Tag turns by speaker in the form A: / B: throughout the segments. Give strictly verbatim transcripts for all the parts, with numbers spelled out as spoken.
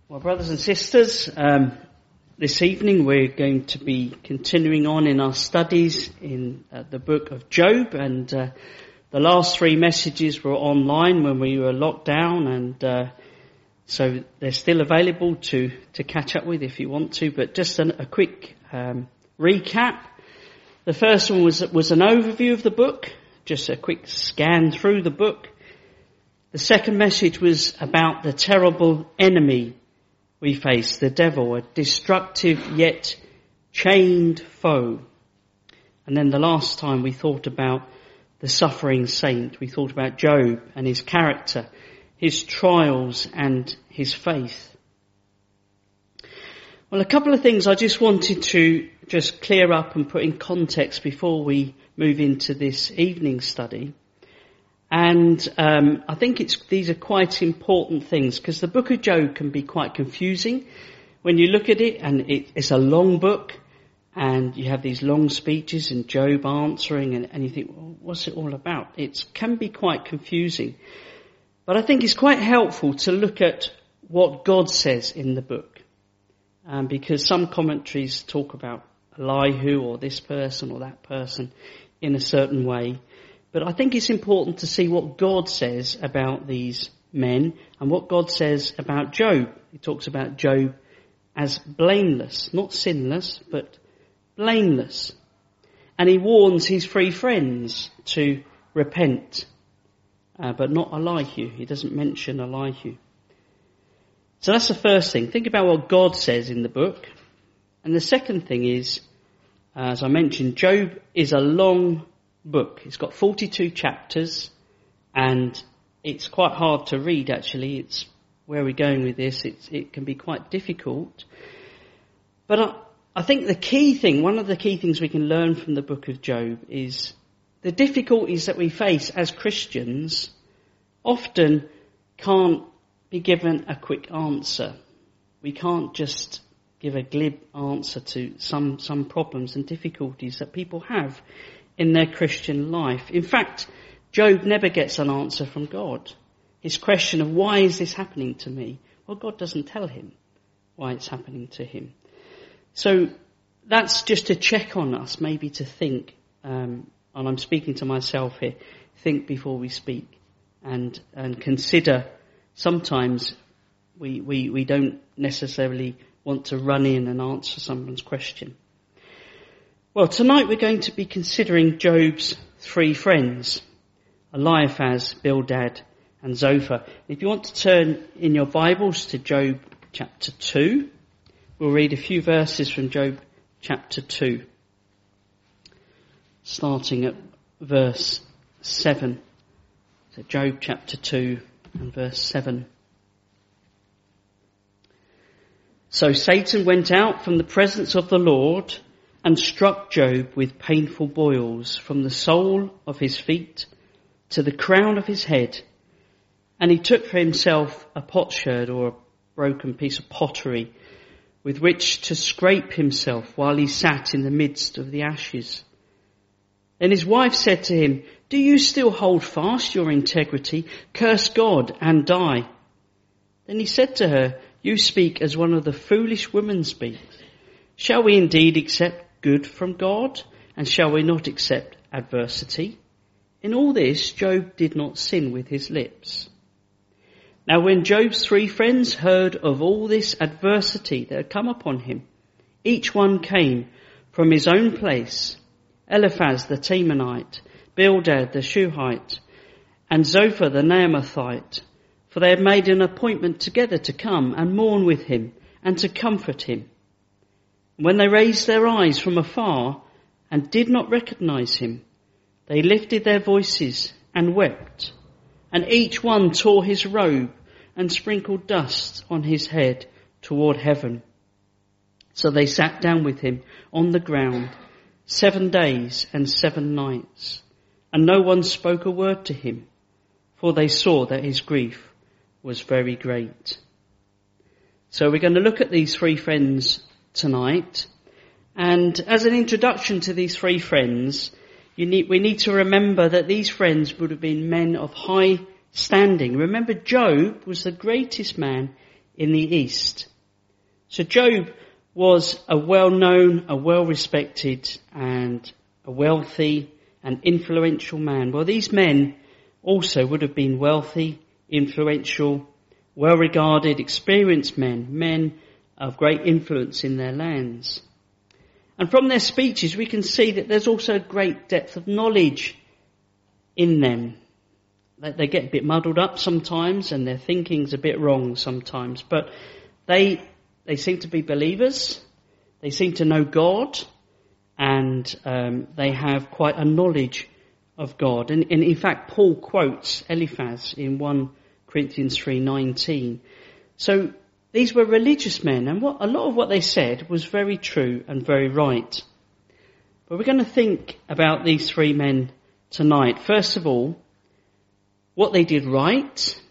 A: Well, brothers and sisters, um, this evening we're going to be continuing on in our studies in uh, the book of Job, and uh, the last three messages were online when we were locked down, and uh, so they're still available to, to catch up with if you want to, but just an, a quick um, recap. The first one was, was an overview of the book, just a quick scan through the book. The second message was about the terrible enemy we face, the devil, a destructive yet chained foe. And then the last time we thought about the suffering saint. We thought about Job and his character, his trials and his faith. Well, a couple of things I just wanted to just clear up and put in context before we move into this evening study. And um, I think it's these are quite important things, because the book of Job can be quite confusing when you look at it, and it, it's a long book, and you have these long speeches and Job answering, and, and you think, well, what's it all about? It can be quite confusing. But I think it's quite helpful to look at what God says in the book, um, because some commentaries talk about Elihu or this person or that person in a certain way. But I think it's important to see what God says about these men and what God says about Job. He talks about Job as blameless, not sinless, but blameless. And he warns his three friends to repent, uh, but not Elihu. He doesn't mention Elihu. So that's the first thing. Think about what God says in the book. And the second thing is, uh, as I mentioned, Job is a long book. It's got forty-two chapters, and it's quite hard to read, actually. It's where we're going with this. It's, it can be quite difficult. But I, I think the key thing, one of the key things we can learn from the book of Job is the difficulties that we face as Christians often can't be given a quick answer. We can't just give a glib answer to some, some problems and difficulties that people have in their Christian life. In fact, Job never gets an answer from God. His question of why is this happening to me? Well, God doesn't tell him why it's happening to him. So that's just a check on us, maybe to think, um, and I'm speaking to myself here, think before we speak, and and consider. Sometimes we, we, we don't necessarily want to run in and answer someone's question. Well, tonight we're going to be considering Job's three friends, Eliphaz, Bildad, and Zophar. If you want to turn in your Bibles to Job chapter two, we'll read a few verses from Job chapter two, starting at verse seven. So Job chapter two and verse seven. So Satan went out from the presence of the Lord and struck Job with painful boils from the sole of his feet to the crown of his head. And he took for himself a potsherd, or a broken piece of pottery, with which to scrape himself while he sat in the midst of the ashes. Then his wife said to him, "Do you still hold fast your integrity? Curse God and die." Then he said to her, "You speak as one of the foolish women speaks. Shall we indeed accept good from God, and shall we not accept adversity?" In all this, Job did not sin with his lips. Now when Job's three friends heard of all this adversity that had come upon him, each one came from his own place: Eliphaz the Temanite, Bildad the Shuhite, and Zophar the Naamathite, for they had made an appointment together to come and mourn with him and to comfort him. When they raised their eyes from afar and did not recognize him, they lifted their voices and wept, and each one tore his robe and sprinkled dust on his head toward heaven. So they sat down with him on the ground seven days and seven nights, and no one spoke a word to him, for they saw that his grief was very great. So we're going to look at these three friends tonight. And as an introduction to these three friends, you need, we need to remember that these friends would have been men of high standing. Remember, Job was the greatest man in the east. So Job was a well-known, a well-respected and a wealthy and influential man. Well, these men also would have been wealthy, influential, well-regarded, experienced men, men of great influence in their lands. And from their speeches we can see that there's also a great depth of knowledge in them. They get a bit muddled up sometimes and their thinking's a bit wrong sometimes, but they they seem to be believers, they seem to know God, and um, they have quite a knowledge of God. And, and in fact Paul quotes Eliphaz in First Corinthians three nineteen. So these were religious men, and what a lot of what they said was very true and very right. But we're going to think about these three men tonight. First of all, what they did right.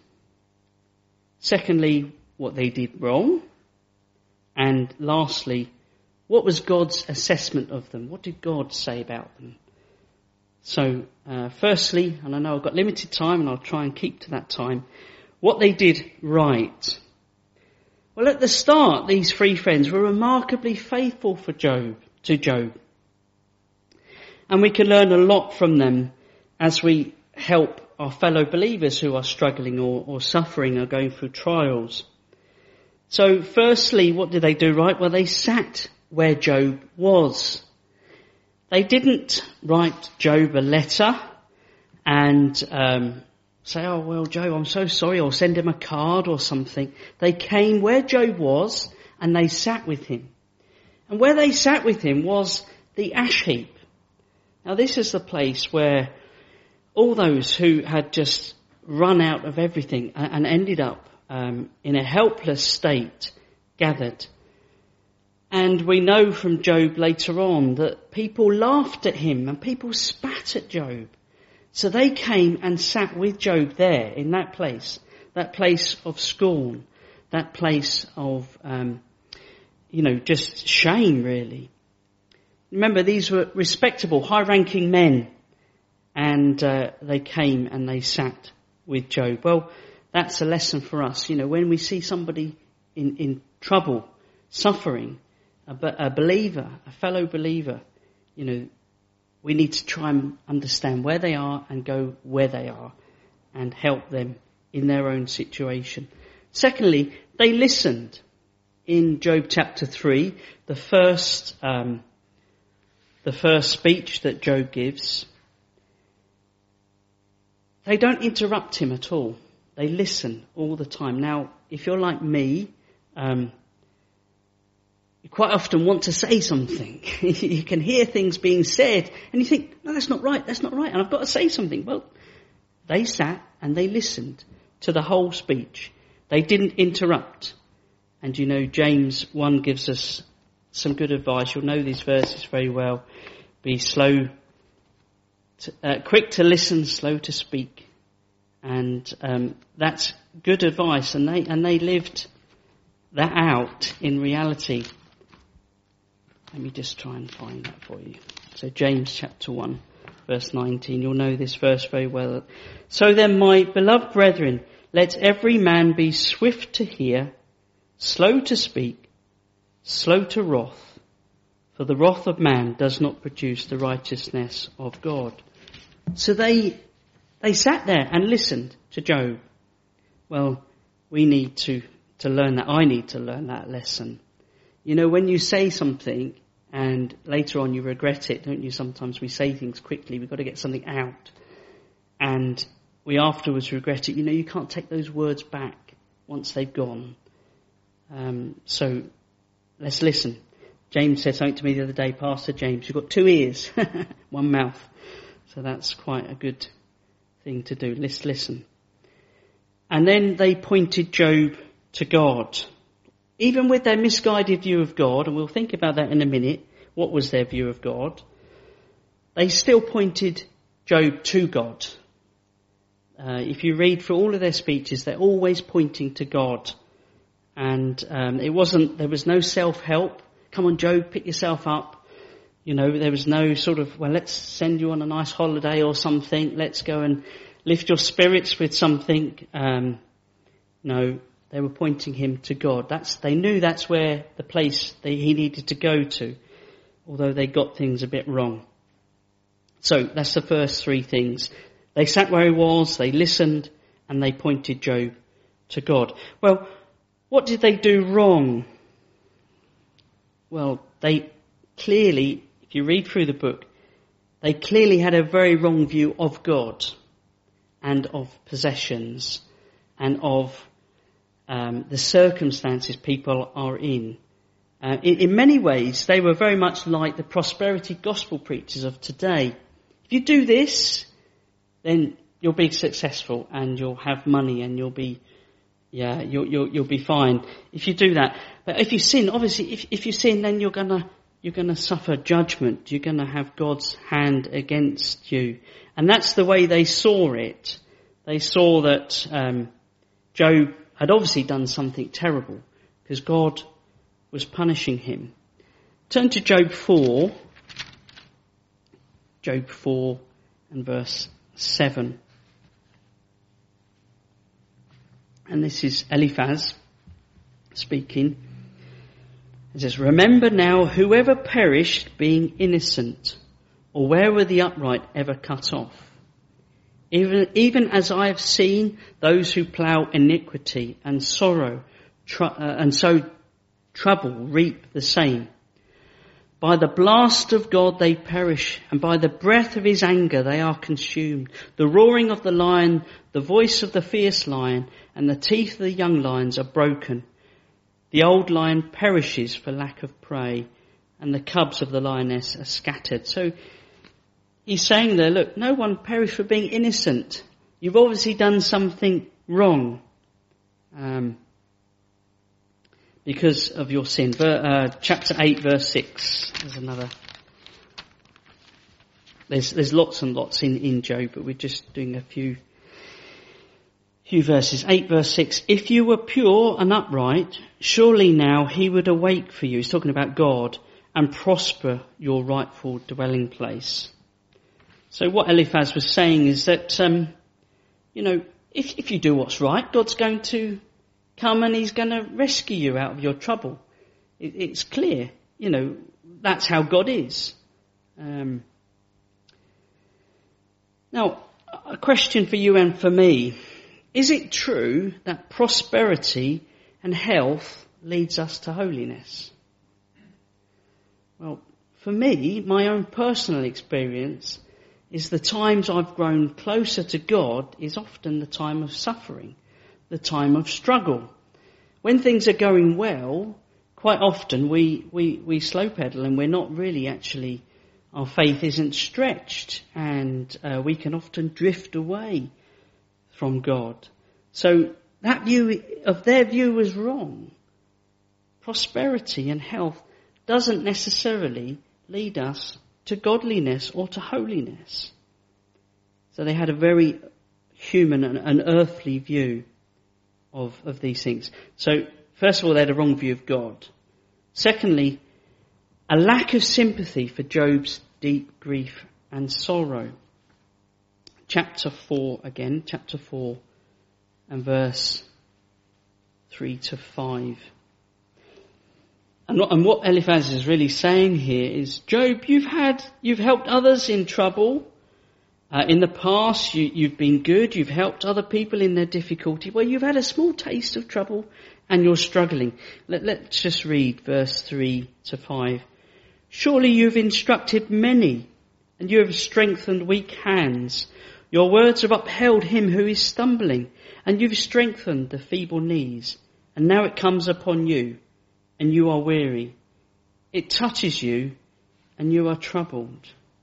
A: Secondly, what they did wrong. And lastly, what was God's assessment of them? What did God say about them? So, uh, firstly, and I know I've got limited time and I'll try and keep to that time, what they did right. Well, at the start, these three friends were remarkably faithful for Job, to Job. And we can learn a lot from them as we help our fellow believers who are struggling or, or suffering or going through trials. So firstly, what did they do right? Well, they sat where Job was. They didn't write Job a letter and um, say, oh, well, Job, I'm so sorry, or send him a card or something. They came where Job was and they sat with him. And where they sat with him was the ash heap. Now, this is the place where all those who had just run out of everything and ended up um, in a helpless state gathered. And we know from Job later on that people laughed at him and people spat at Job. So they came and sat with Job there in that place, that place of scorn, that place of, um, you know, just shame really. Remember, these were respectable, high-ranking men. And uh, they came and they sat with Job. Well, that's a lesson for us. You know, when we see somebody in, in trouble, suffering, a, a believer, a fellow believer, you know, we need to try and understand where they are and go where they are and help them in their own situation. Secondly, they listened. In Job chapter three, the first, um, the first speech that Job gives, they don't interrupt him at all. They listen all the time. Now, if you're like me, um, you quite often want to say something. You can hear things being said and you think, no, that's not right, that's not right, and I've got to say something. Well, they sat and they listened to the whole speech. They didn't interrupt. And you know, James one gives us some good advice. You'll know these verses very well. Be slow To, uh, quick to listen, slow to speak, and um, that's good advice. And they and they lived that out in reality. Let me just try and find that for you. So James chapter one, verse nineteen. You'll know this verse very well. So then, my beloved brethren, let every man be swift to hear, slow to speak, slow to wrath, for the wrath of man does not produce the righteousness of God. So they they sat there and listened to Job. Well, we need to, to learn that. I need to learn that lesson. You know, when you say something and later on you regret it, don't you? Sometimes we say things quickly. We've got to get something out. And we afterwards regret it. You know, you can't take those words back once they've gone. Um, so let's listen. James said something to me the other day, Pastor James, you've got two ears, one mouth. So that's quite a good thing to do. Let's listen. And then they pointed Job to God. Even with their misguided view of God, and we'll think about that in a minute, what was their view of God? They still pointed Job to God. Uh, if you read through all of their speeches, they're always pointing to God. And um, it wasn't, there was no self-help. Come on, Job, pick yourself up. You know, there was no sort of, well, let's send you on a nice holiday or something. Let's go and lift your spirits with something. Um, no, They were pointing him to God. That's, they knew that's where the place they, he needed to go to, although they got things a bit wrong. So that's the first three things. They sat where he was, they listened, and they pointed Job to God. Well, what did they do wrong? Well, they clearly, if you read through the book, they clearly had a very wrong view of God and of possessions and of um, the circumstances people are in. Uh, in. In many ways, they were very much like the prosperity gospel preachers of today. If you do this, then you'll be successful and you'll have money and you'll be, yeah, you'll, you'll, you'll be fine if you do that. But if you sin, obviously, if, if you sin, then you're gonna, you're gonna suffer judgment. You're gonna have God's hand against you. And that's the way they saw it. They saw that, um, Job had obviously done something terrible because God was punishing him. Turn to Job four. Job four and verse seven. And this is Eliphaz speaking. It says, "Remember now whoever perished being innocent, or where were the upright ever cut off? Even, even as I have seen those who plough iniquity and sorrow, tr- uh, and so trouble reap the same. By the blast of God they perish, and by the breath of his anger they are consumed. The roaring of the lion, the voice of the fierce lion, and the teeth of the young lions are broken. The old lion perishes for lack of prey, and the cubs of the lioness are scattered." So he's saying there, look, no one perished for being innocent. You've obviously done something wrong um, because of your sin. Ver, uh, chapter eight, verse six. There's another. There's there's lots and lots in, in Job, but we're just doing a few few verses. eight, verse six. "If you were pure and upright, surely now he would awake for you." He's talking about God, "and prosper your rightful dwelling place." So what Eliphaz was saying is that, um, you know, if, if you do what's right, God's going to come and he's going to rescue you out of your trouble. It, it's clear, you know, that's how God is. Um, now, a question for you and for me. Is it true that prosperity and health leads us to holiness? Well, for me, my own personal experience is the times I've grown closer to God is often the time of suffering, the time of struggle. When things are going well, quite often we, we, we slow pedal and we're not really actually, our faith isn't stretched, and uh, we can often drift away from God. So that view of their view was wrong. Prosperity and health doesn't necessarily lead us to godliness or to holiness. So they had a very human and an earthly view of, of these things. So first of all, they had a wrong view of God. Secondly, a lack of sympathy for Job's deep grief and sorrow. Chapter four again, chapter four and verse three to five. And what, and what Eliphaz is really saying here is, Job, you've had, you've helped others in trouble. Uh, in the past, you, you've been good. You've helped other people in their difficulty. Well, you've had a small taste of trouble and you're struggling. Let, let's just read verse three to five. "Surely you've instructed many and you have strengthened weak hands. Your words have upheld him who is stumbling, and you've strengthened the feeble knees. And now it comes upon you, and you are weary. It touches you, and you are troubled."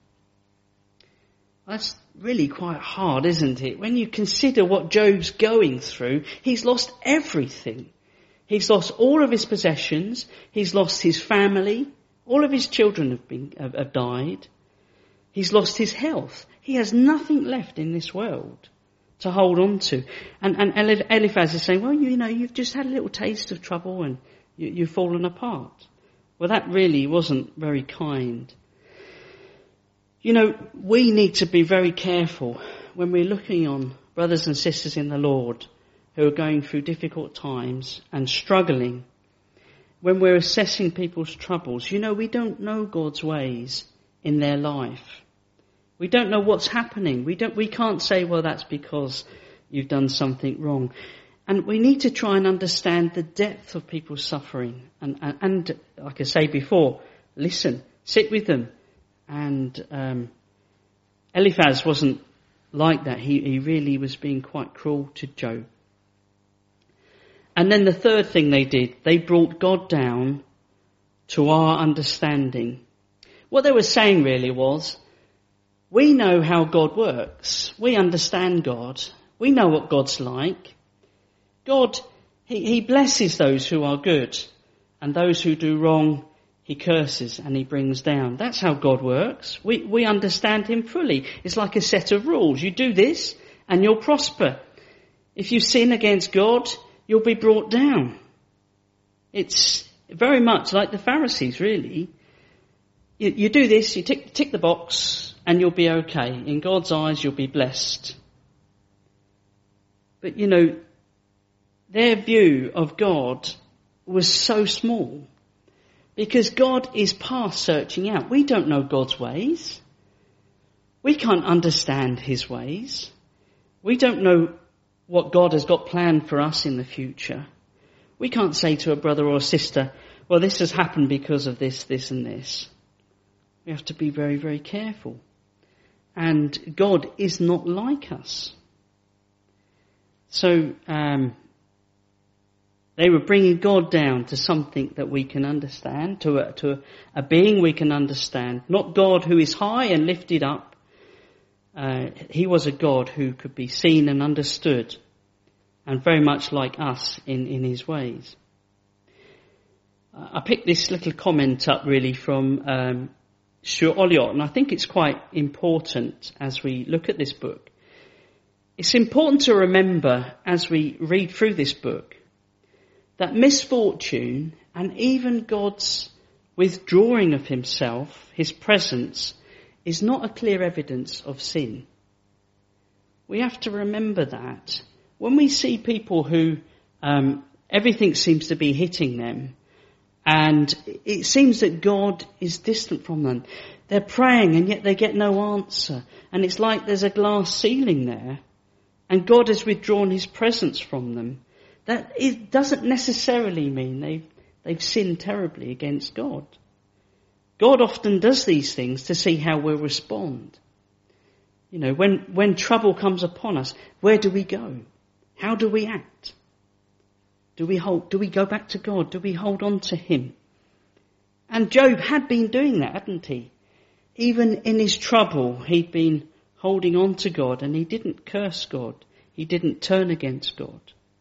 A: That's really quite hard, isn't it? When you consider what Job's going through, he's lost everything. He's lost all of his possessions. He's lost his family. All of his children have been have, have died. He's lost his health. He has nothing left in this world to hold on to. And, and Eliphaz is saying, well, you know, you've just had a little taste of trouble and you, you've fallen apart. Well, that really wasn't very kind. You know, we need to be very careful when we're looking on brothers and sisters in the Lord who are going through difficult times and struggling, when we're assessing people's troubles, you know, we don't know God's ways in their life. We don't know what's happening. We don't, we can't say, well, that's because you've done something wrong. And we need to try and understand the depth of people's suffering. And, and, and like I say before, listen, sit with them. And um, Eliphaz wasn't like that. He, he really was being quite cruel to Job. And then the third thing they did, they brought God down to our understanding. What they were saying really was, we know how God works. We understand God. We know what God's like. God, he, he blesses those who are good, and those who do wrong, he curses and he brings down. That's how God works. We, we understand him fully. It's like a set of rules. You do this and you'll prosper. If you sin against God, you'll be brought down. It's very much like the Pharisees, really. You, you do this, you tick, tick the box, and you'll be okay. In God's eyes, you'll be blessed. But, you know, their view of God was so small, because God is past searching out. We don't know God's ways. We can't understand his ways. We don't know what God has got planned for us in the future. We can't say to a brother or a sister, well, this has happened because of this, this and this. We have to be very, very careful. And God is not like us. So, um, they were bringing God down to something that we can understand, to a, to a, a being we can understand. Not God who is high and lifted up. Uh, he was a God who could be seen and understood, and very much like us in, in his ways. Uh, I picked this little comment up really from um, Stuart Olliott, and I think it's quite important as we look at this book. It's important to remember as we read through this book that misfortune and even God's withdrawing of himself, his presence, is not a clear evidence of sin. We have to remember that. When we see people who um, everything seems to be hitting them, and it seems that God is distant from them, they're praying and yet they get no answer, and it's like there's a glass ceiling there, and God has withdrawn his presence from them. That it doesn't necessarily mean they've, they've sinned terribly against God. God often does these things to see how we'll respond. You know, when, when trouble comes upon us, where do we go? How do we act? Do we hold, do we go back to God? Do we hold on to him? And Job had been doing that, hadn't he? Even in his trouble, he'd been holding on to God, and he didn't curse God. He didn't turn against God.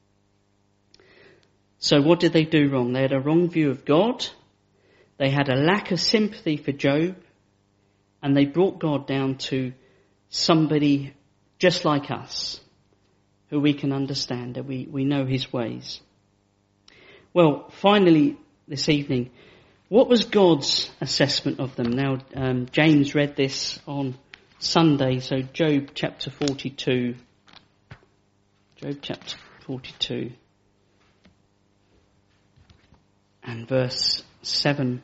A: So what did they do wrong? They had a wrong view of God. They had a lack of sympathy for Job. And they brought God down to somebody just like us, who we can understand, and we, we know his ways. Well, finally this evening, what was God's assessment of them? Now, um, James read this on Sunday, so Job chapter forty-two. Job chapter forty-two. And verse seven.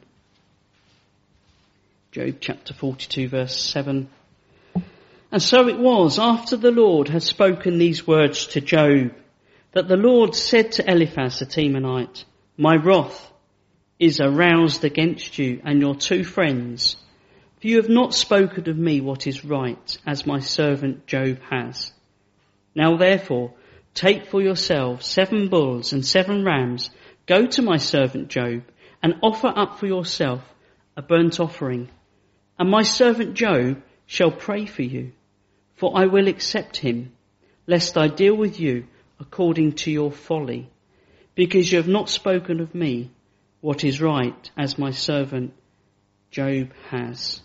A: Job chapter forty-two, verse seven. And so it was, after the Lord had spoken these words to Job, that the Lord said to Eliphaz the Temanite, my wrath is aroused against you and your two friends, for you have not spoken of me what is right, as my servant Job has. Now therefore, take for yourselves seven bulls and seven rams, go to my servant Job, and offer up for yourself a burnt offering. And my servant Job shall pray for you, for I will accept him, lest I deal with you according to your folly, because you have not spoken of me what is right, as my servant Job has.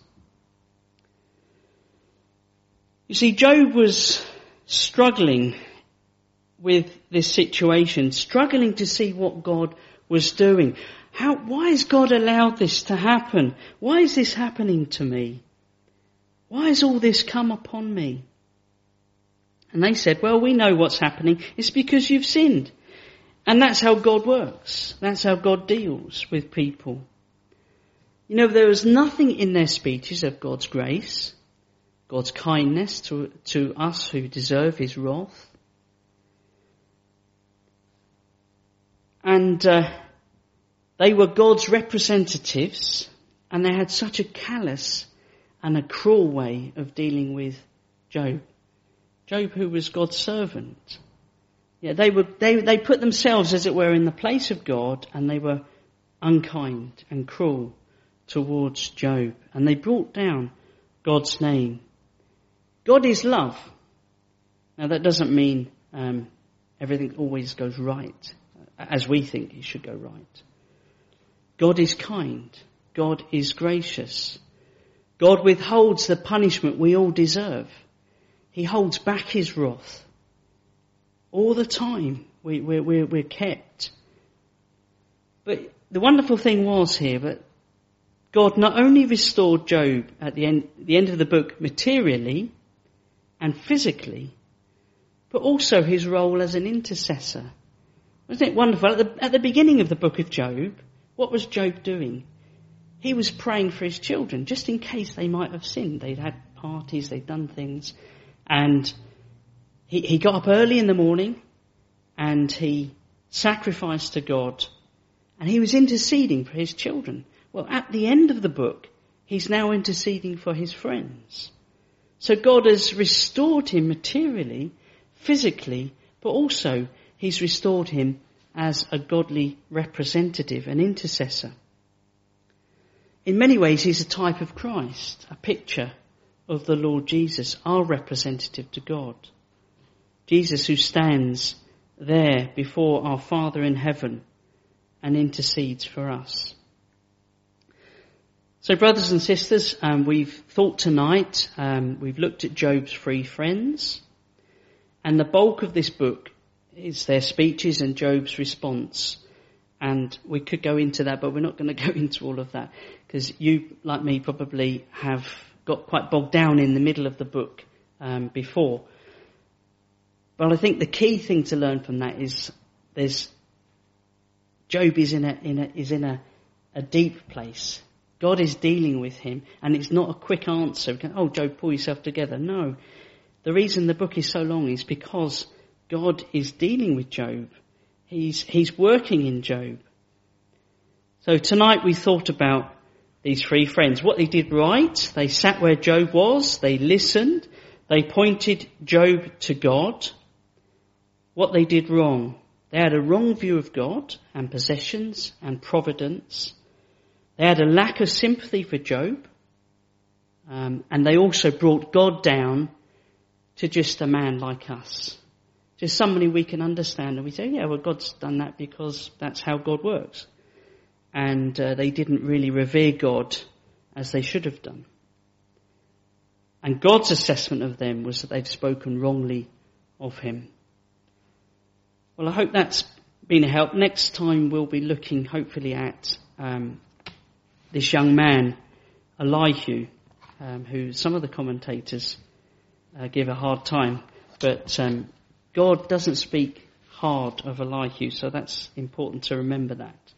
A: You see, Job was struggling with this situation, struggling to see what God was doing. How, why has God allowed this to happen? Why is this happening to me? Why has all this come upon me? And they said, well, we know what's happening. It's because you've sinned. And that's how God works. That's how God deals with people. You know, there was nothing in their speeches of God's grace, God's kindness to, to us who deserve his wrath. And uh, they were God's representatives, and they had such a callous and a cruel way of dealing with Job. Job, who was God's servant. Yeah, they were they they put themselves, as it were, in the place of God, and they were unkind and cruel towards Job, and they brought down God's name. God is love. Now that doesn't mean um, everything always goes right, as we think it should go right. God is kind. God is gracious. God withholds the punishment we all deserve. He holds back his wrath. All the time we, we're, we're, we're kept. But the wonderful thing was here that God not only restored Job at the end, the end of the book materially and physically, but also his role as an intercessor. Wasn't it wonderful? At the, at the beginning of the book of Job, what was Job doing? He was praying for his children, just in case they might have sinned. They'd had parties, they'd done things. And he, he got up early in the morning and he sacrificed to God. And he was interceding for his children. Well, at the end of the book, he's now interceding for his friends. So God has restored him materially, physically, but also he's restored him as a godly representative, an intercessor. In many ways, he's a type of Christ, a picture of the Lord Jesus, our representative to God. Jesus who stands there before our Father in heaven and intercedes for us. So brothers and sisters, um, we've thought tonight, um, we've looked at Job's three friends, and the bulk of this book is their speeches and Job's response. And we could go into that, but we're not going to go into all of that, because you, like me, probably have got quite bogged down in the middle of the book um, before. But I think the key thing to learn from that is there's Job is in a in a is in a, a deep place. God is dealing with him, and it's not a quick answer. Oh, Job, pull yourself together. No. The reason the book is so long is because God is dealing with Job. He's, he's working in Job. So tonight we thought about these three friends. What they did right, they sat where Job was, they listened, they pointed Job to God. What they did wrong, they had a wrong view of God and possessions and providence. They had a lack of sympathy for Job, um, and they also brought God down to just a man like us. Just somebody we can understand, and we say, yeah, well, God's done that because that's how God works. And uh, they didn't really revere God as they should have done. And God's assessment of them was that they've spoken wrongly of him. Well, I hope that's been a help. Next time we'll be looking, hopefully, at um, this young man, Elihu, um, who some of the commentators uh, give a hard time. But um, God doesn't speak hard of Elihu, so that's important to remember that.